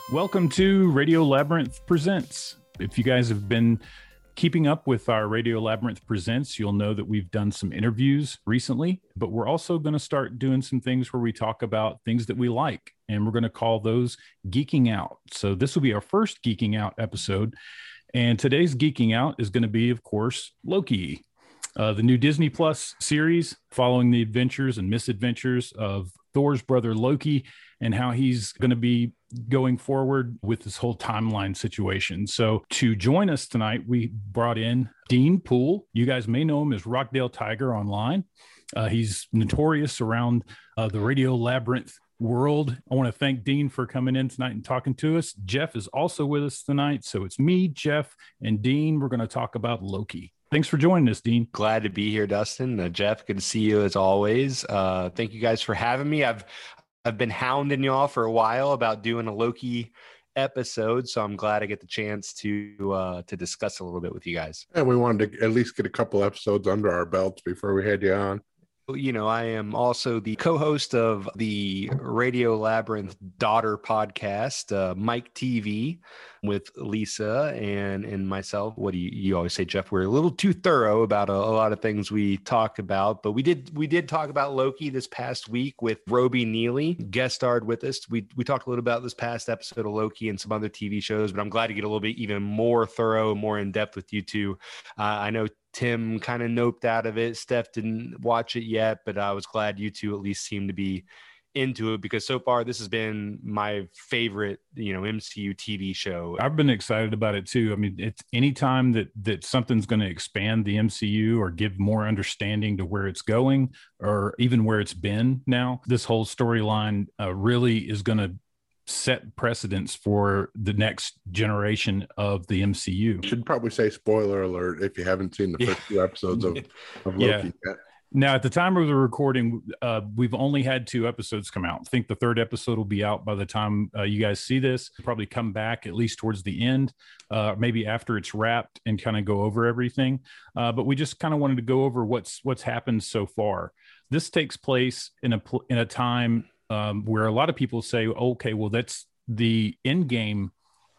Welcome to Radio Labyrinth Presents. If you guys have been keeping up with our Radio Labyrinth Presents, you'll know that we've done some interviews recently, but we're also going to start doing some things where we talk about things that we like, and we're going to call those Geeking Out. So this will be our first Geeking Out episode, and today's Geeking Out is going to be, of course, Loki, the new Disney Plus series following the adventures and misadventures of Thor's brother Loki and how he's going to be going forward with this whole timeline situation. So to join us tonight, we brought in Dean Poole. You guys may know him as Rockdale Tiger online. He's notorious around the Radio Labyrinth world. I want to thank Dean for coming in tonight and talking to us. Jeff is also with us tonight. So it's me, Jeff, and Dean. We're going to talk about Loki. Thanks for joining us, Dean. Glad to be here, Dustin. Jeff, good to see you as always. Thank you guys for having me. I've been hounding y'all for a while about doing a Loki episode, so I'm glad I get the chance to discuss a little bit with you guys. And we wanted to at least get a couple episodes under our belts before we had you on. You know, I am also the co-host of the Radio Labyrinth daughter podcast, Mike TV, with Lisa and myself. What do you always say, Jeff? We're a little too thorough about a lot of things we talk about, but we did talk about Loki this past week with Roby Neely, guest starred with us. We talked a little about this past episode of Loki and some other TV shows, but I'm glad to get a little bit even more thorough, more in depth with you two. I know Tim kind of noped out of it. Steph didn't watch it yet, but I was glad you two at least seem to be into it, because so far this has been my favorite, MCU TV show. I've been excited about it too. I mean, it's anytime that something's going to expand the MCU or give more understanding to where it's going or even where it's been now, this whole storyline really is going to set precedents for the next generation of the MCU. Should probably say spoiler alert if you haven't seen the first few episodes of Loki yet. Now, at the time of the recording, we've only had 2 episodes come out. I think the 3rd episode will be out by the time you guys see this. Probably come back at least towards the end, maybe after it's wrapped, and kind of go over everything. But we just kind of wanted to go over what's happened so far. This takes place in a time where a lot of people say, okay, well, that's the Endgame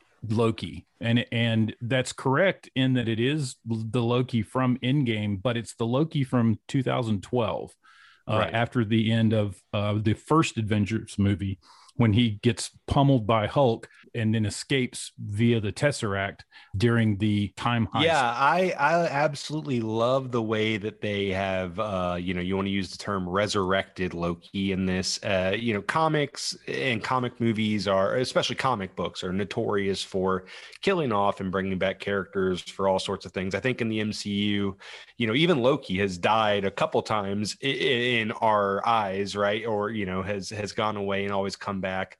Loki. And that's correct in that it is the Loki from Endgame, but it's the Loki from 2012, right after the end of the first Avengers movie, when he gets pummeled by Hulk and then escapes via the Tesseract during the time heist. Yeah, I absolutely love the way that they have, you want to use the term resurrected Loki in this. Comics and comic movies are, especially comic books, are notorious for killing off and bringing back characters for all sorts of things. I think in the MCU, even Loki has died a couple times in our eyes, right? Or, has gone away and always come back.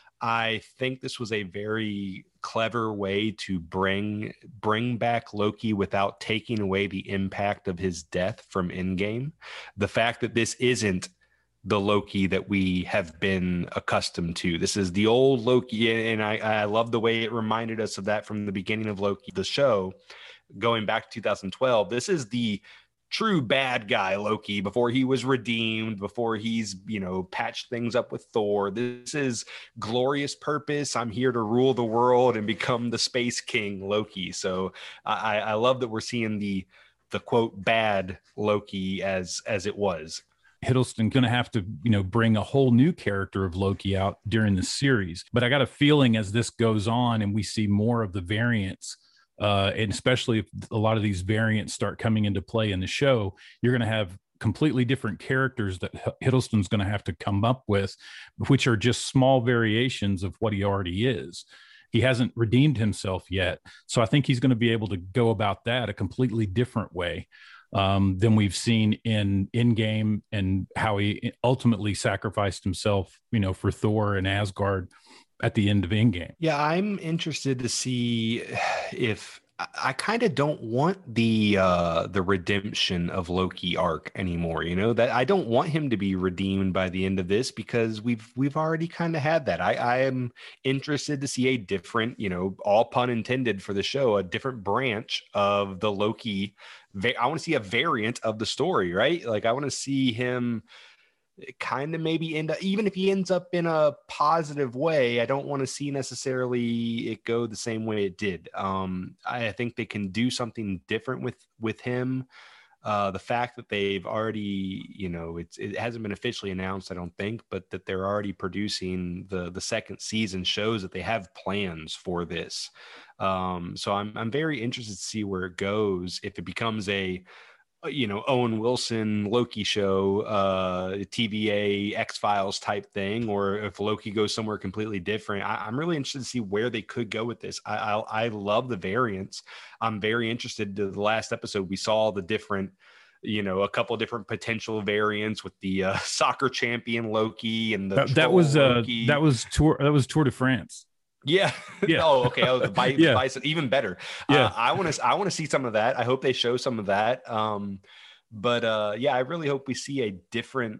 I think this was a very clever way to bring back Loki without taking away the impact of his death from Endgame. The fact that this isn't the Loki that we have been accustomed to. This is the old Loki, and I love the way it reminded us of that from the beginning of Loki, the show, going back to 2012. This is the true bad guy Loki before he was redeemed, before he's patched things up with Thor. This is glorious purpose. I'm here to rule the world and become the space king Loki. So I love that we're seeing the quote bad Loki as it was. Hiddleston going to have to, bring a whole new character of Loki out during the series. But I got a feeling as this goes on and we see more of the variants, and especially if a lot of these variants start coming into play in the show, you're going to have completely different characters that Hiddleston's going to have to come up with, which are just small variations of what he already is. He hasn't redeemed himself yet. So I think he's going to be able to go about that a completely different way than we've seen in Endgame, and how he ultimately sacrificed himself, for Thor and Asgard at the end of Endgame. Yeah, I'm interested to see if I kind of don't want the redemption of Loki arc anymore. That I don't want him to be redeemed by the end of this, because we've already kind of had that. I am interested to see a different, all pun intended for the show, a different branch of the Loki. I want to see a variant of the story, right? Like I want to see him kind of maybe end up, even if he ends up in a positive way, I don't want to see necessarily it go the same way it did. I think they can do something different with him. The fact that they've already, it hasn't been officially announced, I don't think, but that they're already producing the second season shows that they have plans for this. So I'm very interested to see where it goes. If it becomes a Owen Wilson Loki show, TVA X-Files type thing, or if Loki goes somewhere completely different. I'm really interested to see where they could go with this. I love the variants. I'm very interested. To the last episode, we saw the different, a couple of different potential variants with the soccer champion Loki and the that was Tour de France. Yeah. Yeah. Oh, okay. Oh, the bison, even better. Yeah. I want to see some of that. I hope they show some of that. But I really hope we see a different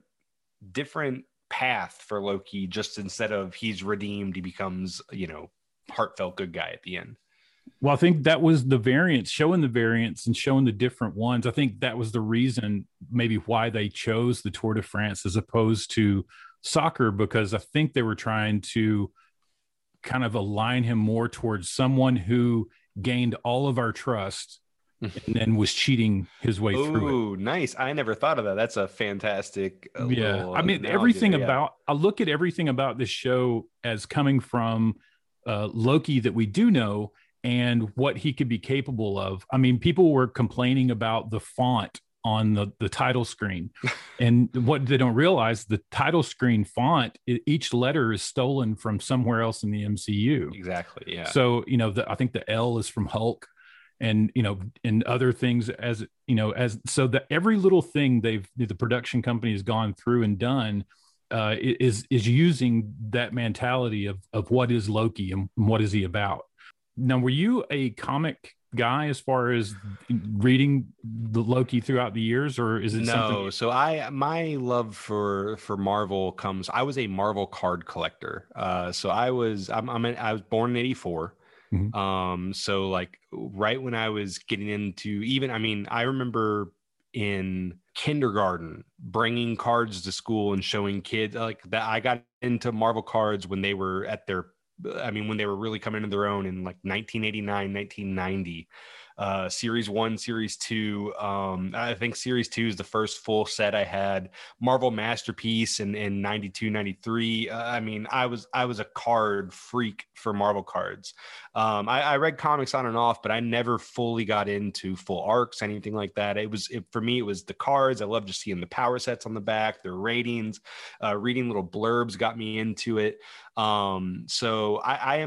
path for Loki. Just instead of he's redeemed, he becomes, heartfelt good guy at the end. Well, I think that was the variants, showing the variants and showing the different ones. I think that was the reason maybe why they chose the Tour de France as opposed to soccer, because I think they were trying to kind of align him more towards someone who gained all of our trust and then was cheating his way through it. Ooh, nice. I never thought of that. That's a fantastic I mean, everything about, I look at everything about this show as coming from Loki that we do know and what he could be capable of. I mean, people were complaining about the font on the title screen, and what they don't realize, the title screen font, each letter is stolen from somewhere else in the MCU. Exactly. Yeah. So I think the L is from Hulk, and and other things, as so that every little thing the production company has gone through and done is using that mentality of what is Loki and what is he about. Now, were you a comic guy as far as reading the Loki throughout the years, or is it something? So my love for Marvel comes, I was a Marvel card collector. So I was born in 84. Mm-hmm. So like right when I was getting into I remember in kindergarten bringing cards to school and showing kids like that. I got into Marvel cards when they were when they were really coming into their own in like 1989, 1990. Series 1, Series 2. I think Series 2 is the first full set I had. Marvel Masterpiece in 92, 93. I was a card freak for Marvel cards. I read comics on and off, but I never fully got into full arcs, anything like that. For me, it was the cards. I loved just seeing the power sets on the back, their ratings, reading little blurbs got me into it. So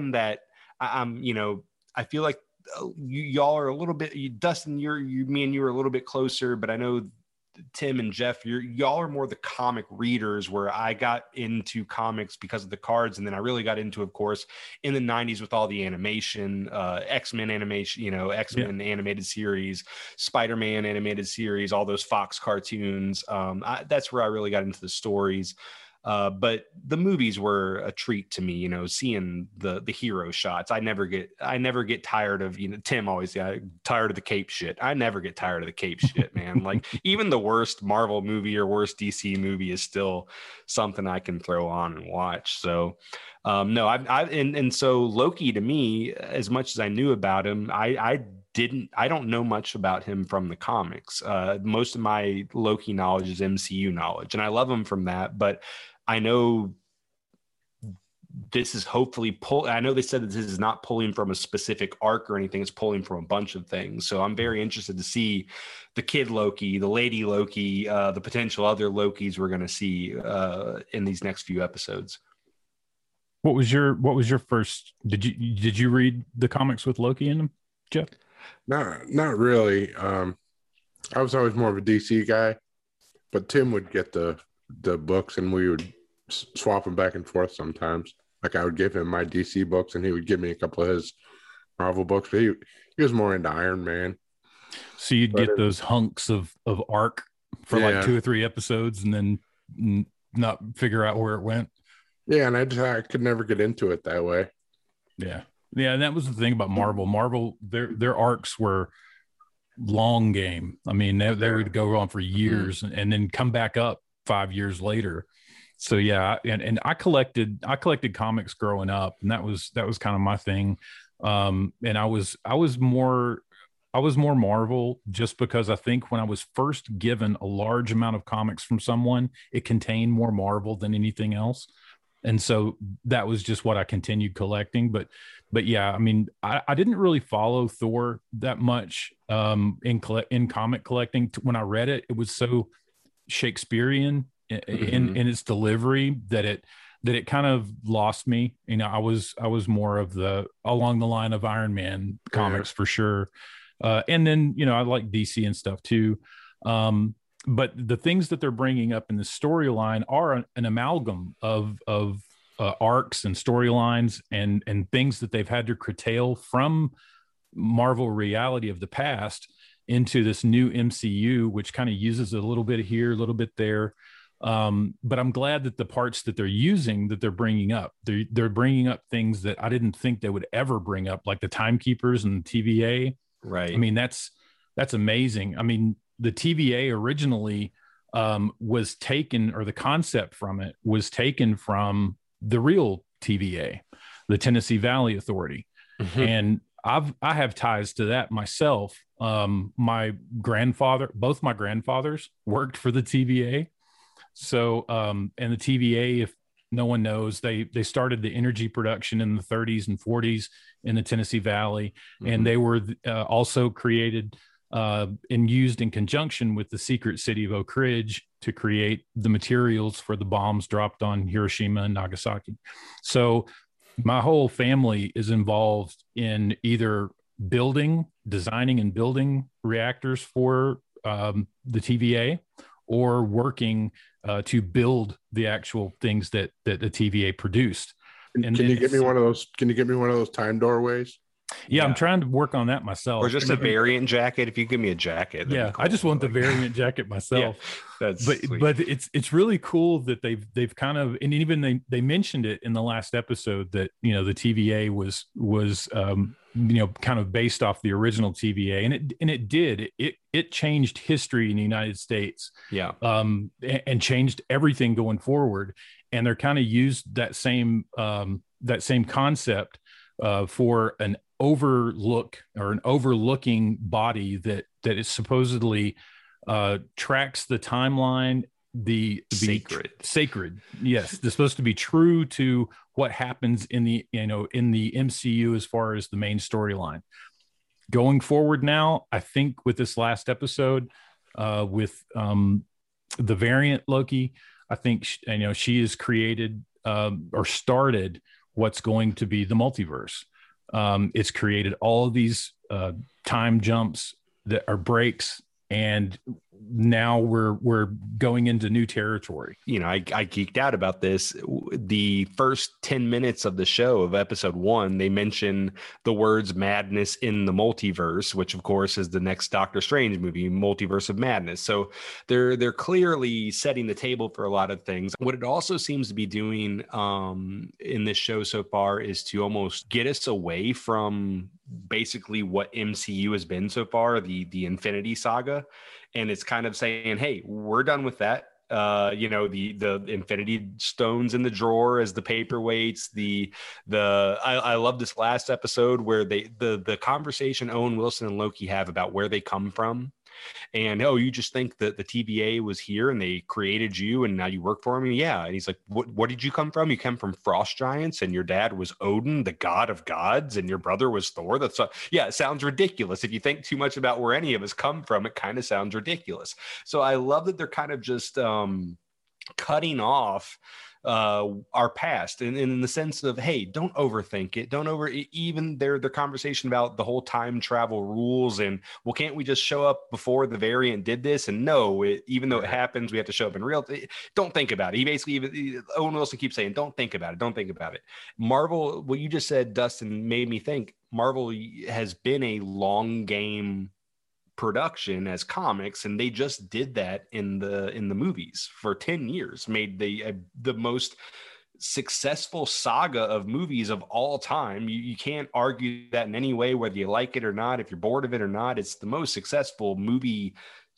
I feel like y'all are a little bit, Dustin, me and you are a little bit closer, but I know Tim and Jeff, y'all are more the comic readers, where I got into comics because of the cards. And then I really got into, of course, in the 90s with all the animation, X-Men animation, X-Men animated series, Spider-Man animated series, all those Fox cartoons. That's where I really got into the stories. But the movies were a treat to me, seeing the hero shots. I never get tired of, Tim always tired of the cape shit. I never get tired of the cape shit, man. Like even the worst Marvel movie or worst DC movie is still something I can throw on and watch. So so Loki, to me, as much as I knew about him, I don't know much about him from the comics. Most of my Loki knowledge is MCU knowledge, and I love him from that. But I know this is hopefully I know they said that this is not pulling from a specific arc or anything. It's pulling from a bunch of things. So I'm very interested to see the kid Loki, the lady Loki, the potential other Lokis we're going to see in these next few episodes. What was your first? Did you read the comics with Loki in them, Jeff? Not really. I was always more of a DC guy, but Tim would get the books and we would swap them back and forth sometimes. Like I would give him my DC books and he would give me a couple of his Marvel books. But he was more into Iron Man. So you'd get those hunks of arc for like 2 or 3 episodes and then not figure out where it went. Yeah, and I could never get into it that way. Yeah, and that was the thing about Marvel. Marvel, their arcs were long game. I mean, they would go on for years and then come back up 5 years later. So yeah, and I collected comics growing up, and that was kind of my thing. And I was more Marvel, just because I think when I was first given a large amount of comics from someone, it contained more Marvel than anything else. And so that was just what I continued collecting. But yeah, I mean, I didn't really follow Thor that much in comic collecting. When I read it, it was so Shakespearean in its delivery that it kind of lost me. You know, I was more of the along the line of Iron Man comics for sure. And then, you know, I like DC and stuff too. But the things that they're bringing up in the storyline are an amalgam of arcs and storylines and things that they've had to curtail from Marvel reality of the past into this new MCU, which kind of uses a little bit here, a little bit there. But I'm glad that the parts that they're using, that they're bringing up, they're bringing up things that I didn't think they would ever bring up, like the Timekeepers and the TVA. Right. I mean, that's amazing. I mean, the TVA originally was taken, or the concept from it was taken from the real TVA, the Tennessee Valley Authority. And I have ties to that myself. My grandfather, both my grandfathers worked for the TVA. So, and the TVA, if no one knows, they started the energy production in the 30s and 40s in the Tennessee Valley. And they were also created and used in conjunction with the secret city of Oak Ridge to create the materials for the bombs dropped on Hiroshima and Nagasaki. So my whole family is involved in either designing and building reactors for the TVA, or working to build the actual things that the TVA produced. And can you get me one of those? Can you get me one of those time doorways? Yeah, I'm trying to work on that myself. Or just a variant jacket. If you give me a jacket. Yeah, cool. I just want the variant jacket myself. That's but it's really cool that they've kind of, and even they mentioned it in the last episode that, you know, the TVA was you know, kind of based off the original TVA, and it changed history in the United States. Yeah. And changed everything going forward. And they're kind of used that same concept for an overlooking body that is supposedly tracks the timeline, sacred. Yes, they're supposed to be true to what happens in the MCU as far as the main storyline. Going forward now, I think with this last episode, with the variant Loki, I think she has created or started what's going to be the multiverse. It's created all of these time jumps that are breaks, and now we're going into new territory. You know, I geeked out about this. The first 10 minutes of the show of episode 1, they mention the words madness in the multiverse, which of course is the next Doctor Strange movie, Multiverse of Madness. So they're clearly setting the table for a lot of things. What it also seems to be doing in this show so far is to almost get us away from basically what MCU has been so far, the Infinity Saga. And it's kind of saying, hey, we're done with that. The Infinity Stones in the drawer as the paperweights. I love this last episode where the conversation Owen Wilson and Loki have about where they come from. And, oh, you just think that the TVA was here and they created you and now you work for them? Yeah. And he's like, what did you come from? You come from frost giants, and your dad was Odin, the god of gods, and your brother was Thor. It sounds ridiculous. If you think too much about where any of us come from, it kind of sounds ridiculous. So I love that they're kind of just cutting off our past, and in the sense of, hey, don't overthink it. Even their conversation about the whole time travel rules, and, well, can't we just show up before the variant did this? And no, even though it happens, we have to show up in real. Don't think about it. He basically, Owen Wilson keeps saying, don't think about it. Marvel, what you just said, Dustin, made me think Marvel has been a long game production as comics, and they just did that in the movies for 10 years, made the most successful saga of movies of all time. You can't argue that in any way, whether you like it or not, if you're bored of it or not. It's the most successful movie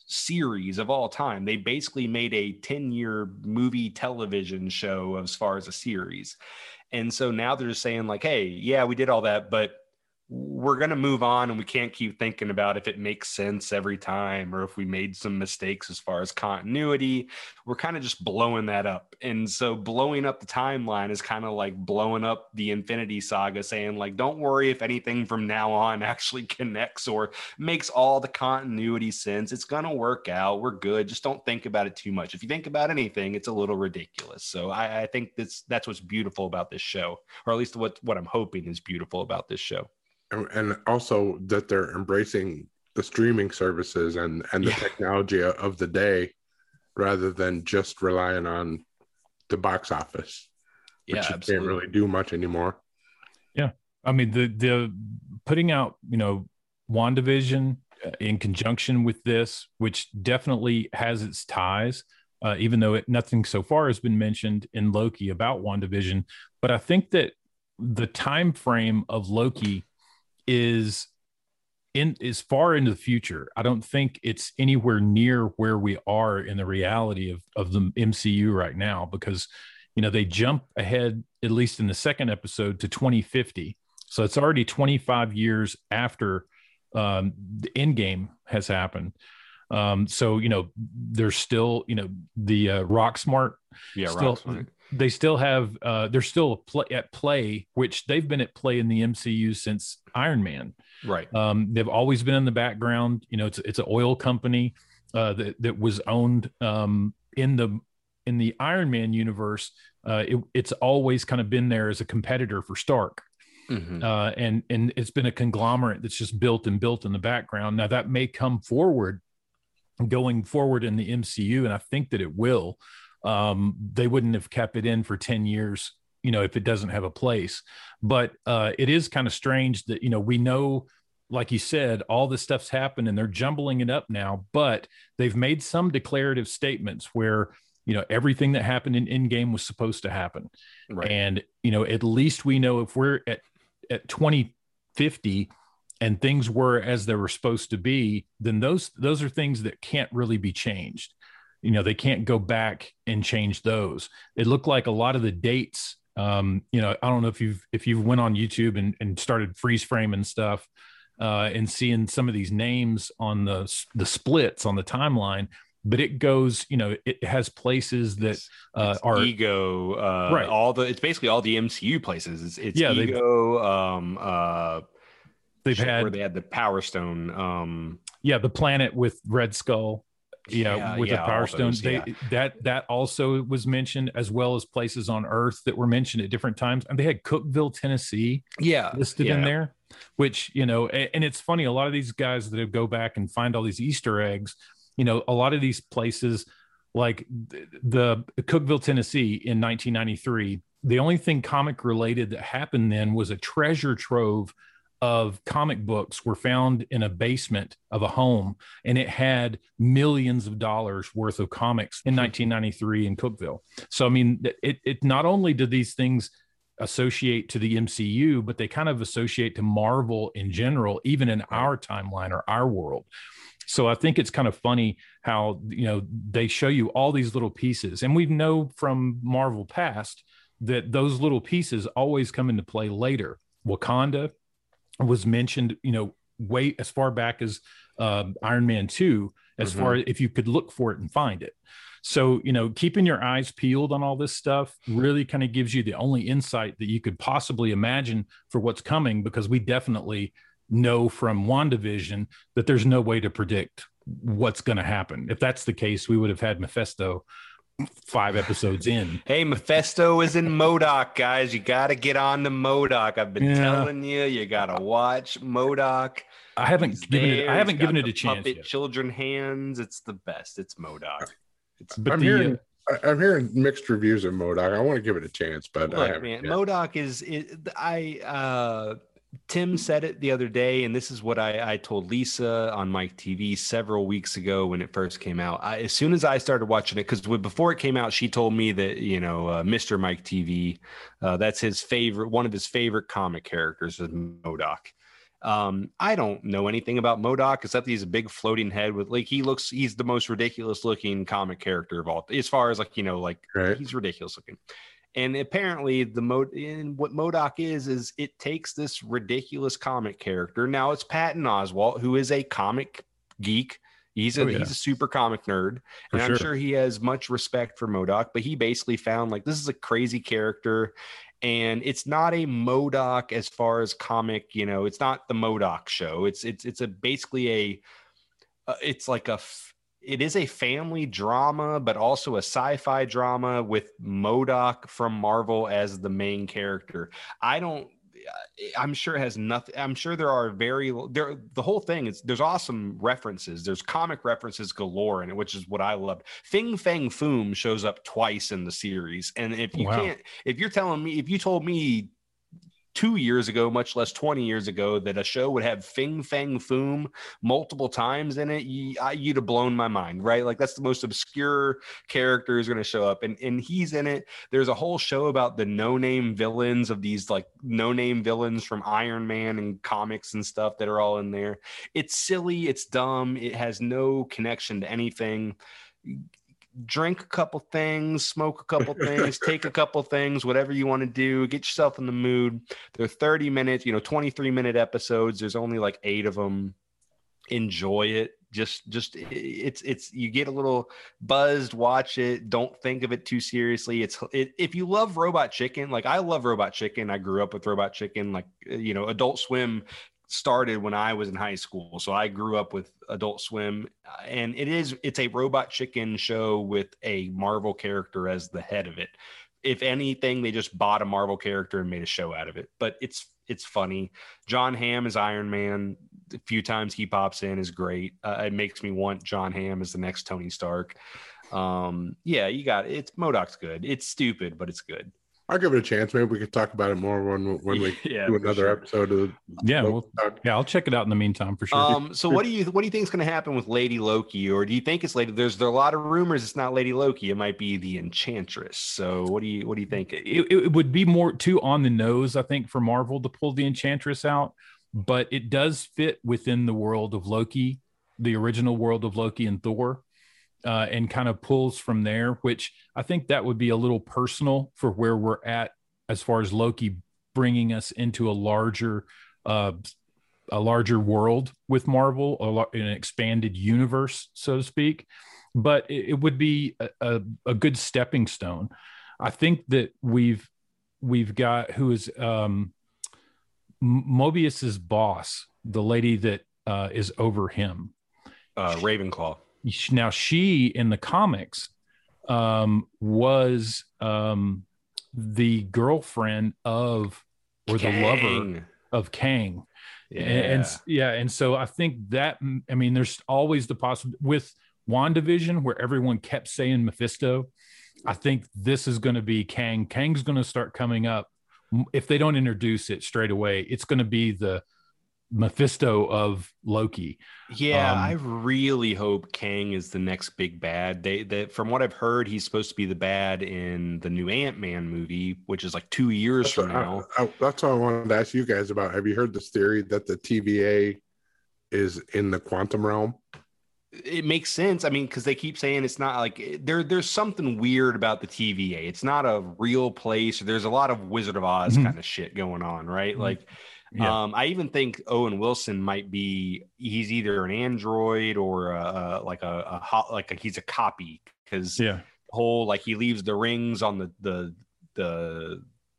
series of all time. They basically made a 10-year movie television show as far as a series. And so now they're just saying like, hey, yeah, we did all that, but we're going to move on, and we can't keep thinking about if it makes sense every time or if we made some mistakes as far as continuity. We're kind of just blowing that up. And so blowing up the timeline is kind of like blowing up the Infinity Saga, saying like, don't worry if anything from now on actually connects or makes all the continuity sense. It's going to work out. We're good. Just don't think about it too much. If you think about anything, it's a little ridiculous. So I think that's what's beautiful about this show, or at least what I'm hoping is beautiful about this show. And also that they're embracing the streaming services and the technology of the day, rather than just relying on the box office, which you can't really do much anymore. Yeah, I mean the putting out WandaVision in conjunction with this, which definitely has its ties, even though nothing so far has been mentioned in Loki about WandaVision. But I think that the time frame of Loki is far into the future. I don't think it's anywhere near where we are in the reality of the MCU right now, because they jump ahead, at least in the second episode, to 2050. So it's already 25 years after the Endgame has happened. So there's still the Rocksmart. Yeah, still, Rocksmart. They still have they're still at play, which they've been at play in the MCU since Iron Man. Right. They've always been in the background. It's an oil company that was owned in the Iron Man universe. It's always kind of been there as a competitor for Stark. Mm-hmm. And it's been a conglomerate that's just built in the background. Now that may come going forward in the MCU, and I think that it will. They wouldn't have kept it in for 10 years, if it doesn't have a place. But it is kind of strange that, we know, like you said, all this stuff's happened and they're jumbling it up now, but they've made some declarative statements where, everything that happened in Endgame was supposed to happen. Right. And, at least we know if we're at 2050 and things were as they were supposed to be, then those are things that can't really be changed. They can't go back and change those. It looked like a lot of the dates, I don't know if you've went on YouTube and started freeze framing stuff and seeing some of these names on the splits on the timeline, but it goes, it has places that are Ego, right. It's basically all the MCU places. It's yeah, Ego. They've had where they had the Power Stone. The planet with Red Skull. With the Power Stone, that also was mentioned, as well as places on Earth that were mentioned at different times. And they had Cookeville, Tennessee, listed in there, which, and it's funny, a lot of these guys that go back and find all these Easter eggs, a lot of these places, like the Cookeville, Tennessee in 1993, the only thing comic related that happened then was a treasure trove of comic books were found in a basement of a home, and it had millions of dollars worth of comics in 1993 in Cookeville. So, I mean, it not only do these things associate to the MCU, but they kind of associate to Marvel in general, even in our timeline or our world. So I think it's kind of funny how, they show you all these little pieces, and we know from Marvel past that those little pieces always come into play later. Wakanda was mentioned, way as far back as Iron Man 2, as far as if you could look for it and find it. So, keeping your eyes peeled on all this stuff really kind of gives you the only insight that you could possibly imagine for what's coming, because we definitely know from WandaVision that there's no way to predict what's going to happen. If that's the case, we would have had Mephisto 5 episodes in. Hey, Mephisto is in MODOK, guys. You got to get on to MODOK. I've been telling you got to watch MODOK. I haven't given it a chance puppet yet. Children hands. It's the best. It's MODOK. I'm hearing mixed reviews of MODOK. I want to give it a chance, but look, man, MODOK is Tim said it the other day, and this is what I told Lisa on Mike TV several weeks ago when it first came out. As soon as I started watching it, because before it came out, she told me that, Mr. Mike TV, that's one of his favorite comic characters is MODOK. I don't know anything about MODOK except he's a big floating head with like he's the most ridiculous looking comic character of all, as far as like, you know, like Right. he's ridiculous looking. And apparently what MODOK is it takes this ridiculous comic character. Now it's Patton Oswalt, who is a comic geek. He's a super comic nerd, and I'm sure he has much respect for MODOK, but he basically found like this is a crazy character, and it's not a MODOK as far as comic, you know, it's not the MODOK show. It's basically it is a family drama, but also a sci-fi drama with MODOK from Marvel as the main character. I'm sure it has nothing. I'm sure the whole thing is there's awesome references. There's comic references galore in it, which is what I loved. Fing Fang Foom shows up twice in the series. And if you told me 2 years ago, much less 20 years ago, that a show would have Fing Fang Foom multiple times in it, you'd have blown my mind, right? Like that's the most obscure character is going to show up, and he's in it. There's a whole show about the no-name villains of these like no-name villains from Iron Man and comics and stuff that are all in there. It's silly, it's dumb, it has no connection to anything. Drink a couple things, smoke a couple things, take a couple things, whatever you want to do, get yourself in the mood. They're 30 minutes, 23-minute episodes. There's only like 8 of them. Enjoy it. Just it's you get a little buzzed, watch it. Don't think of it too seriously. If you love Robot Chicken, like I love Robot Chicken. I grew up with Robot Chicken, like, Adult Swim started when I was in high school. So I grew up with Adult Swim, and it's a Robot Chicken show with a Marvel character as the head of it. If anything, they just bought a Marvel character and made a show out of it, but it's funny. John Hamm is Iron Man. A few times he pops in is great. It makes me want John Hamm as the next Tony Stark. You got it. MODOK's good. It's stupid, but it's good. I'll give it a chance. Maybe we could talk about it more when we do another episode of I'll check it out in the meantime for sure. So what do you think is going to happen with Lady Loki, or do you think it's Lady? There are a lot of rumors it's not Lady Loki. It might be the Enchantress. So what do you think? It would be more too on the nose, I think, for Marvel to pull the Enchantress out, but it does fit within the world of Loki, the original world of Loki and Thor. And kind of pulls from there, which I think that would be a little personal for where we're at as far as Loki bringing us into a larger world with Marvel, an expanded universe, so to speak. But it would be a good stepping stone. I think that we've got who is Mobius's boss, the lady that is over him, Ravenclaw. Now she in the comics was the girlfriend of, or Kang. the lover of Kang. And so I think that, I mean, there's always the possibility with WandaVision where everyone kept saying Mephisto. I think this is going to be Kang. Kang's going to start coming up. If they don't introduce it straight away, it's going to be the Mephisto of Loki. I really hope Kang is the next big bad. They from what I've heard, he's supposed to be the bad in the new Ant-Man movie, which is like 2 years from now. That's what I wanted to ask you guys about. Have you heard this theory that the TVA is in the quantum realm? It makes sense. I mean, because they keep saying it's not like there's something weird about the TVA. It's not a real place. There's a lot of Wizard of Oz kind of shit going on, right? Like, I even think Owen Wilson might be. He's either an android or he's a copy, because whole like he leaves the rings on the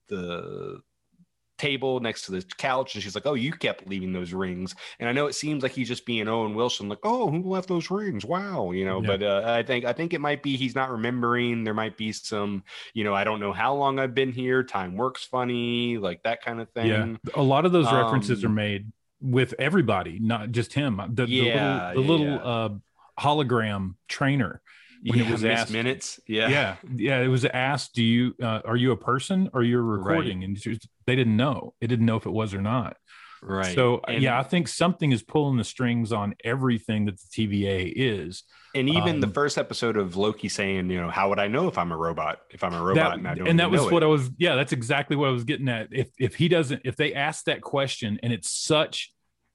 table next to the couch, and she's like, "Oh, you kept leaving those rings." And I know it seems like he's just being Owen Wilson, like, "Oh, who left those rings? Wow," But I think it might be he's not remembering. There might be some, I don't know how long I've been here. Time works funny, like that kind of thing. Yeah, a lot of those references are made with everybody, not just him. The little hologram trainer. When it was asked minutes, it was asked, "Do you are you a person or you're recording?" Right. And they didn't know. It didn't know if it was or not. Right. So I think something is pulling the strings on everything that the TVA is. And even the first episode of Loki saying, "How would I know if I'm a robot? If I'm a robot and I don't." And that was know what it. I was. Yeah, that's exactly what I was getting at. If they ask that question and it's such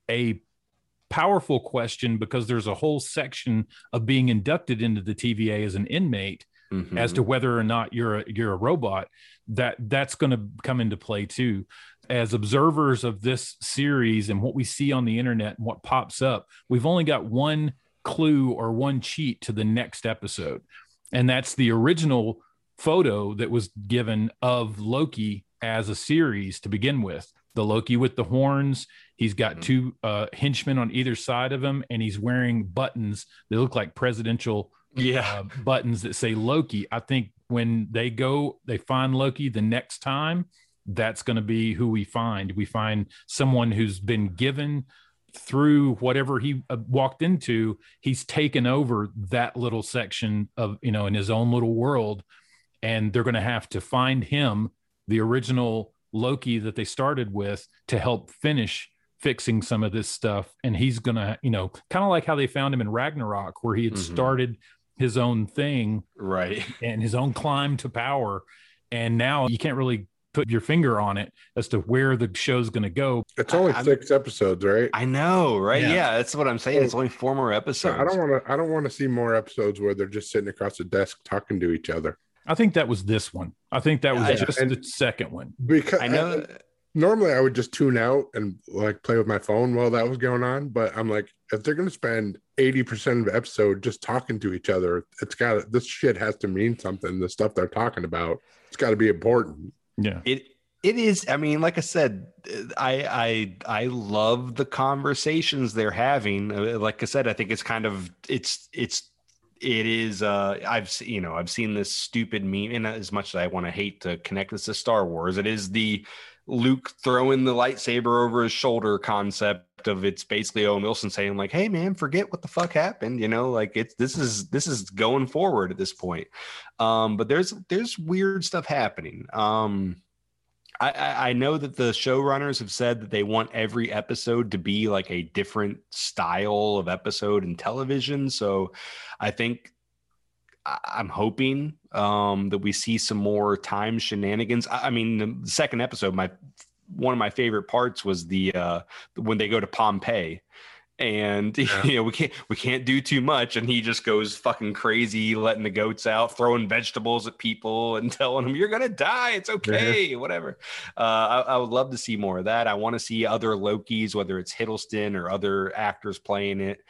a powerful question, because there's a whole section of being inducted into the TVA as an inmate, as to whether or not you're a robot. That's going to come into play too. As observers of this series and what we see on the internet and what pops up, we've only got one clue or one cheat to the next episode, and that's the original photo that was given of Loki as a series to begin with. The Loki with the horns. He's got two henchmen on either side of him, and he's wearing buttons that look like presidential buttons that say Loki. I think when they find Loki the next time, that's going to be who we find. We find someone who's been given, through whatever he walked into, he's taken over that little section of, in his own little world. And they're going to have to find him, the original Loki that they started with, to help finish fixing some of this stuff. And he's going to, kind of like how they found him in Ragnarok, where he had started his own thing, right, and his own climb to power. And now you can't really put your finger on it as to where the show's going to go. It's only 6 episodes, right? I know, right? Yeah, that's what I'm saying. It's only 4 more episodes. I don't want to see more episodes where they're just sitting across the desk talking to each other. I think that was this one. I think that was the second one. Because I know normally I would just tune out and like play with my phone while that was going on, but I'm like, if they're going to spend 80% of the episode just talking to each other, this shit has to mean something. The stuff they're talking about, it's got to be important. Yeah. It is. I mean, like I said, I love the conversations they're having. Like I said, I think it's kind of it is. I've seen this stupid meme, and as much as I want to hate to connect this to Star Wars, it is the Luke throwing the lightsaber over his shoulder concept of, it's basically Owen Wilson saying like, "Hey man, forget what the fuck happened," like this is going forward at this point. But there's weird stuff happening. I know that the showrunners have said that they want every episode to be like a different style of episode in television. So I'm hoping that we see some more time shenanigans. I mean, the second episode, one of my favorite parts was the when they go to Pompeii. And we can't do too much, and he just goes fucking crazy, letting the goats out, throwing vegetables at people, and telling them, "You're gonna die. It's okay, whatever." I would love to see more of that. I want to see other Lokis, whether it's Hiddleston or other actors playing it.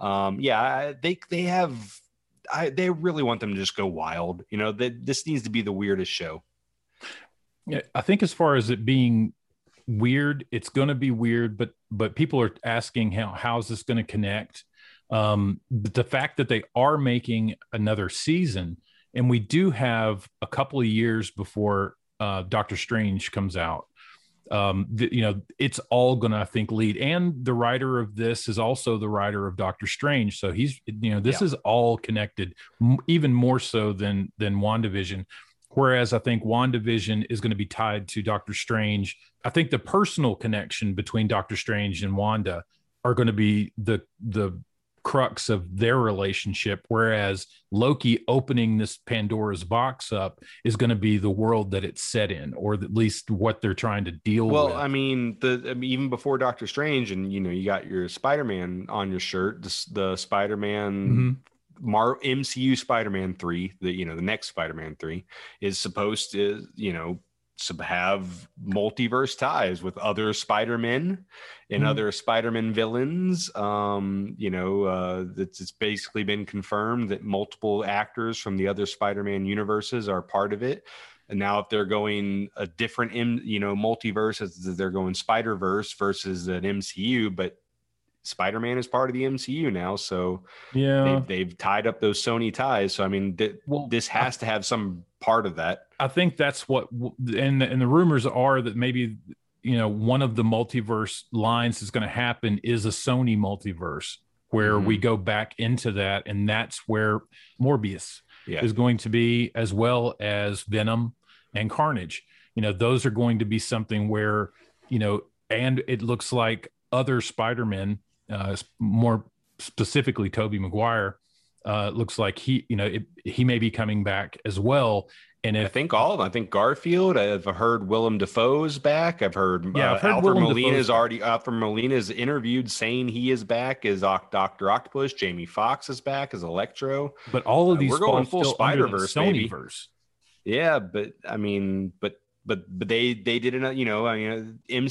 They really want them to just go wild. This needs to be the weirdest show. Yeah, I think as far as it being weird, it's going to be weird, but people are asking how's this going to connect. But the fact that they are making another season, and we do have a couple of years before Doctor Strange comes out, it's all going to, I think, lead. And the writer of this is also the writer of Doctor Strange, so he's this is all connected, even more so than WandaVision. Whereas I think WandaVision is going to be tied to Doctor Strange. I think the personal connection between Doctor Strange and Wanda are going to be the crux of their relationship. Whereas Loki opening this Pandora's box up is going to be the world that it's set in, or at least what they're trying to deal with. Well, I mean, even before Doctor Strange, and you got your Spider-Man on your shirt, the Spider-Man. MCU Spider-Man 3, the next Spider-Man 3 is supposed to, have multiverse ties with other Spider-Men and other Spider-Man villains. It's basically been confirmed that multiple actors from the other Spider-Man universes are part of it. And now if they're going a different, multiverse, they're going Spider-Verse versus an MCU, but Spider-Man is part of the MCU now, so they've tied up those Sony ties. So I mean, this has to have some part of that. I think that's what, and the rumors are that maybe one of the multiverse lines is going to happen is a Sony multiverse where we go back into that, and that's where Morbius is going to be, as well as Venom and Carnage. Those are going to be something where and it looks like other Spider-Men. More specifically, Tobey Maguire, looks like he may be coming back as well. And I think Garfield. I've heard Willem Dafoe's back. I've heard Alfred Molina's interviewed saying he is back as Dr. Octopus. Jamie Foxx is back as Electro. But all of these we're going full Spider-Verse, baby. Sonyverse. Yeah, but I mean, but they did another.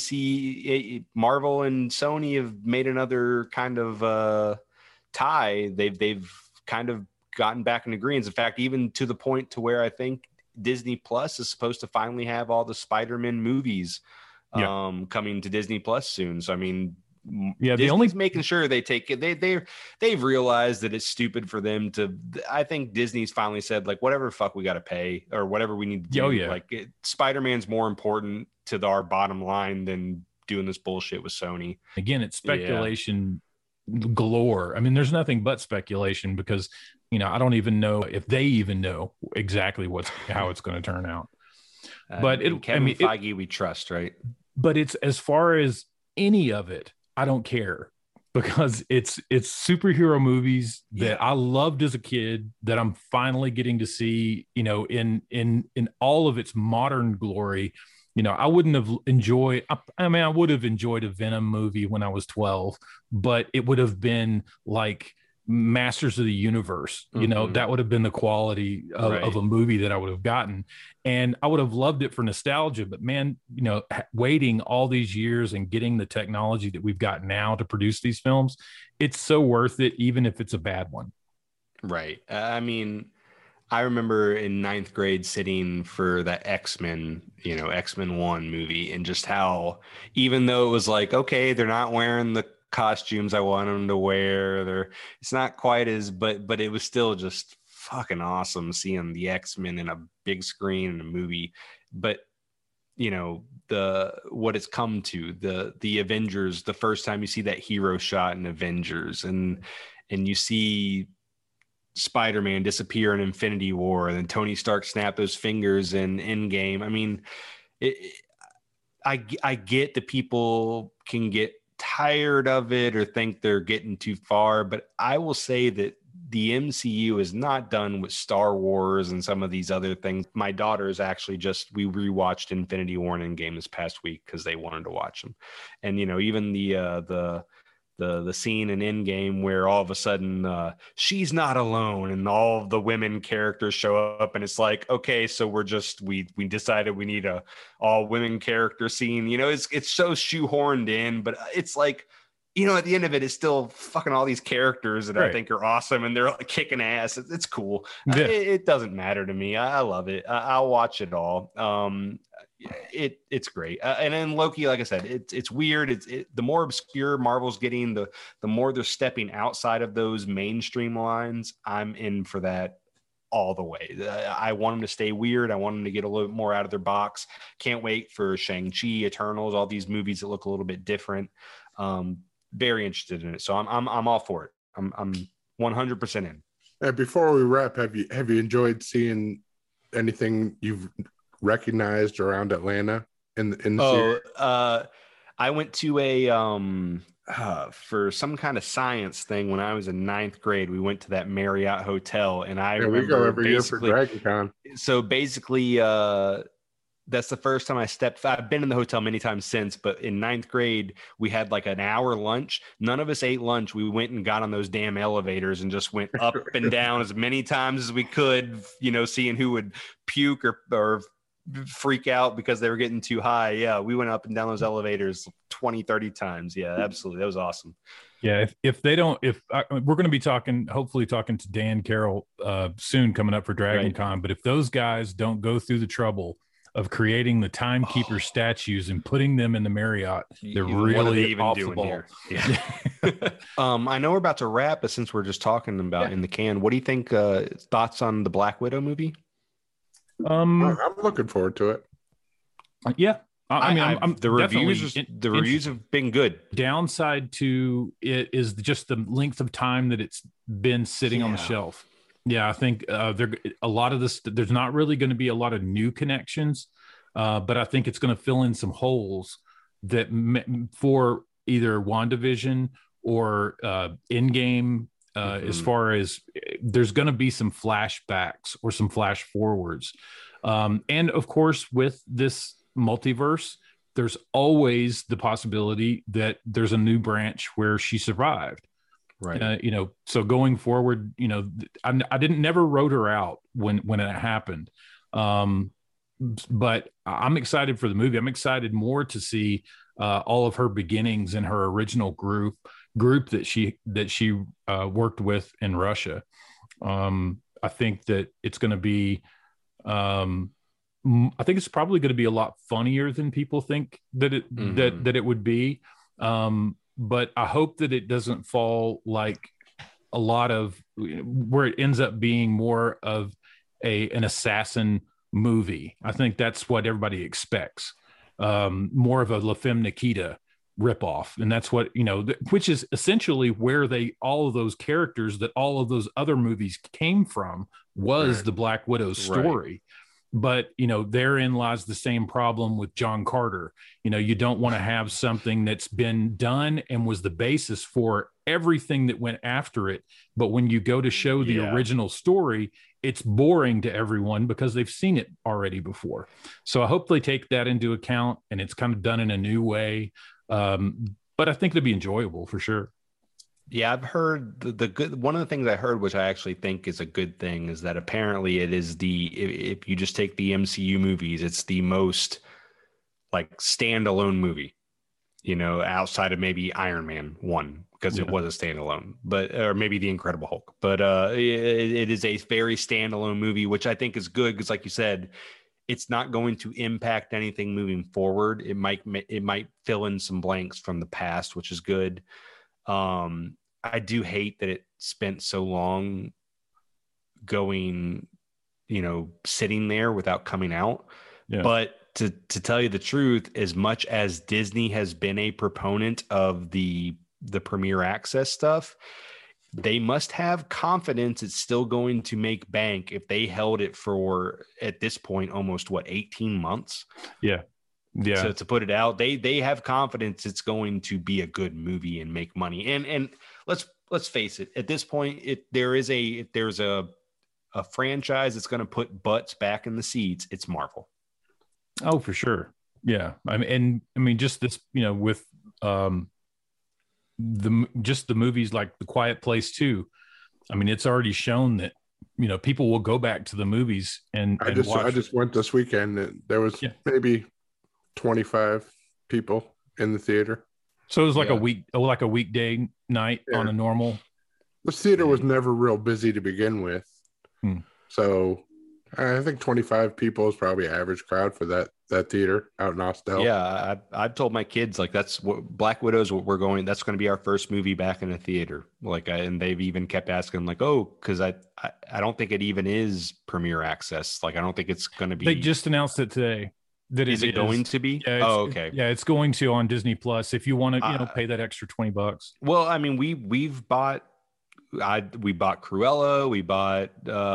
MC, Marvel and Sony have made another kind of tie. They've kind of gotten back in agreement. In fact, even to the point to where I think Disney Plus is supposed to finally have all the Spider-Man movies coming to Disney Plus soon. So I mean, Disney's making sure they take it. They've realized that it's stupid for them to. I think Disney's finally said, like, whatever fuck we got to pay or whatever we need to do. Like Spider-Man's more important to our bottom line than doing this bullshit with Sony. Again, it's speculation galore. I mean, there's nothing but speculation because I don't even know if they even know exactly how it's going to turn out. But Kevin Feige, we trust, right? But it's, as far as any of it, I don't care, because it's superhero movies that I loved as a kid that I'm finally getting to see, in all of its modern glory. I wouldn't have enjoyed, I would have enjoyed a Venom movie when I was 12, but it would have been like Masters of the Universe. That would have been the quality of a movie that I would have gotten, and I would have loved it for nostalgia. But man, waiting all these years and getting the technology that we've got now to produce these films, it's so worth it, even if it's a bad one. Right. I mean, I remember in 9th grade sitting for that X-Men 1 movie, and just how, even though it was like, okay, they're not wearing the costumes I want them to wear, it's not quite as, but it was still just fucking awesome seeing the X-Men in a big screen in a movie. But what it's come to, the Avengers, the first time you see that hero shot in Avengers, and you see Spider-Man disappear in Infinity War, and then Tony Stark snap those fingers in Endgame. I mean, I get that people can get tired of it or think they're getting too far, but I will say that the MCU is not done with Star Wars and some of these other things. My daughters actually we rewatched Infinity War and Endgame this past week because they wanted to watch them. And even the scene in Endgame where all of a sudden she's not alone and all of the women characters show up, and it's like, okay, so we decided we need a all women character scene. It's so shoehorned in, but it's like, at the end of it, it's still fucking all these characters that I think are awesome, and they're like kicking ass. It's cool. Yeah. It doesn't matter to me. I love it. I'll watch it all. It's great. And then Loki, like I said, it's weird. The more obscure Marvel's getting, the more they're stepping outside of those mainstream lines. I'm in for that all the way. I want them to stay weird. I want them to get a little bit more out of their box. Can't wait for Shang-Chi, Eternals, all these movies that look a little bit different. Very interested in it. So I'm all for it. I'm 100% in. And before we wrap, have you enjoyed seeing anything you've recognized around Atlanta in the series? I went to a for some kind of science thing when I was in 9th grade. We went to that Marriott hotel, and we go every year for DragonCon. So basically, that's the first time I've been in the hotel many times since, but in 9th grade, we had like an hour lunch. None of us ate lunch. We went and got on those damn elevators and just went up and down as many times as we could, seeing who would puke or freak out because they were getting too high. Yeah, we went up and down those elevators 20, 30 times. Yeah, absolutely. That was awesome. Yeah, we're going to be hopefully talking to Dan Carroll soon, coming up for DragonCon. Right. But if those guys don't go through the trouble of creating the timekeeper statues and putting them in the Marriott, they're really off the ball. Yeah. I know we're about to wrap, but since we're just talking about in the can, what do you think? Thoughts on the Black Widow movie? I'm looking forward to it. Yeah. The reviews have been good. Downside to it is just the length of time that it's been sitting on the shelf. Yeah, I think a lot of this, there's not really going to be a lot of new connections, but I think it's going to fill in some holes that for either WandaVision or Endgame as far as there's going to be some flashbacks or some flash forwards. And of course, with this multiverse, there's always the possibility that there's a new branch where she survived. Right. So going forward, I didn't never wrote her out when it happened. But I'm excited for the movie. I'm excited more to see all of her beginnings in her original group that she worked with in Russia. I think that it's going to be, I think it's probably going to be a lot funnier than people think that it would be. But I hope that it doesn't fall like a lot of where it ends up being more of an assassin movie. I think that's what everybody expects. More of a La Femme Nikita ripoff, and that's what which is essentially where all of those characters that all of those other movies came from was the Black Widow story. Right. But therein lies the same problem with John Carter. You don't want to have something that's been done and was the basis for everything that went after it, but when you go to show the original story, it's boring to everyone because they've seen it already before. So I hope they take that into account and it's kind of done in a new way. But I think it'd be enjoyable for sure. Yeah, I've heard the good. One of the things I heard, which I actually think is a good thing, is that apparently it is if you just take the MCU movies, it's the most like standalone movie, outside of maybe Iron Man 1, because it was a standalone, or maybe the Incredible Hulk. But it is a very standalone movie, which I think is good because, like you said, it's not going to impact anything moving forward. It might fill in some blanks from the past, which is good. I do hate that it spent so long going, sitting there without coming out. Yeah. But to tell you the truth, as much as Disney has been a proponent of the Premier Access stuff, they must have confidence it's still going to make bank if they held it for, at this point, almost 18 months. Yeah. Yeah. So to put it out, they have confidence it's going to be a good movie and make money. And let's face it, at this point, there's a franchise that's going to put butts back in the seats. It's Marvel. Oh, for sure. Yeah. I mean, just this, with the movies like The Quiet Place 2. I mean, it's already shown that people will go back to the movies and I just went this weekend and there was maybe 25 people in the theater. So it was like a weekday night on a normal. The theater was never real busy to begin with. So I think 25 people is probably average crowd for that theater out in Austell. Yeah, I've told my kids that's what Black Widow's what we're going. That's going to be our first movie back in a theater. And they've even kept asking because I don't think it even is Premier Access. I don't think it's going to be. They just announced it today. Is it going to be? Yeah, okay. Yeah, it's going to on Disney Plus if you want to pay that extra $20. Well, I mean, we bought Cruella, we bought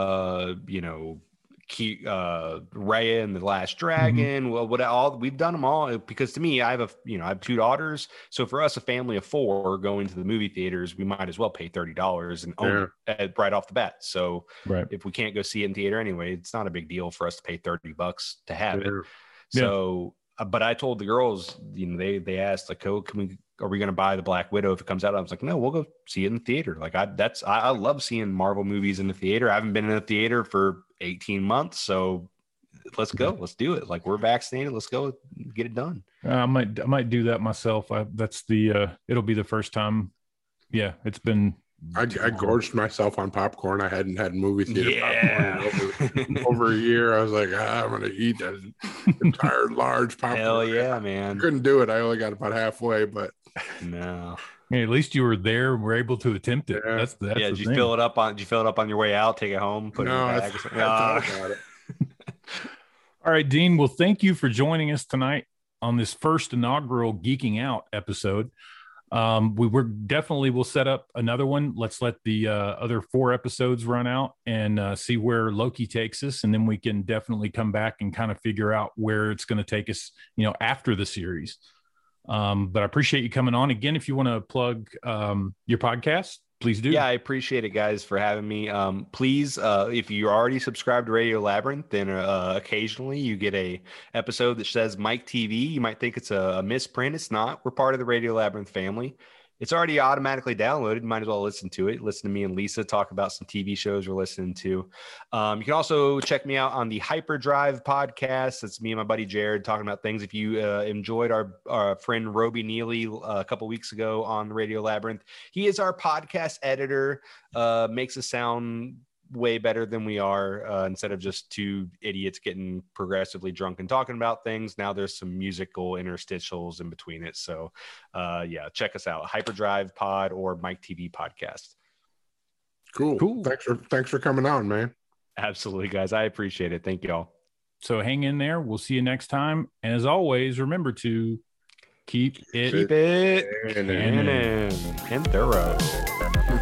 Raya and the Last Dragon. Mm-hmm. Well, we've done them all because to me, I have two daughters. So for us, a family of 4 going to the movie theaters, we might as well pay $30 and own it right off the bat. So if we can't go see it in theater anyway, it's not a big deal for us to pay $30 to have it. So, but I told the girls, they asked are we going to buy the Black Widow if it comes out? I was like, no, we'll go see it in the theater. I love seeing Marvel movies in the theater. I haven't been in a theater for 18 months. So let's go. Let's do it. We're vaccinated. Let's go get it done. I might do that myself. It'll be the first time. Yeah. It's been, I gorged myself on popcorn. I hadn't had movie theater popcorn in over a year. I was like, I'm going to eat an entire large popcorn. Hell yeah, man. I couldn't do it. I only got about halfway, but no. Hey, at least you were there and were able to attempt it. Yeah. That's did you fill it up on your way out, take it home, put it in the bag? I thought about it. All right, Dean. Well, thank you for joining us tonight on this first inaugural Geeking Out episode. We'll set up another one. Let's let the other 4 episodes run out and see where Loki takes us, and then we can definitely come back and kind of figure out where it's going to take us, after the series. But I appreciate you coming on again. If you want to plug your podcast, Please do. Yeah, I appreciate it, guys, for having me. Please, if you're already subscribed to Radio Labyrinth, then occasionally you get a episode that says Mike TV. You might think it's a misprint. It's not. We're part of the Radio Labyrinth family. It's already automatically downloaded. Might as well listen to it. Listen to me and Lisa talk about some TV shows we're listening to. You can also check me out on the Hyperdrive podcast. That's me and my buddy Jared talking about things. If you enjoyed our friend Roby Neely a couple weeks ago on the Radio Labyrinth, he is our podcast editor. Makes us sound way better than we are, instead of just two idiots getting progressively drunk and talking about things. Now there's some musical interstitials in between it. So yeah, check us out, Hyperdrive Pod or Mike TV Podcast. Cool. Thanks for coming on, man. Absolutely, guys. I appreciate it. Thank you all. So hang in there. We'll see you next time. And as always, remember to keep it canon and thorough.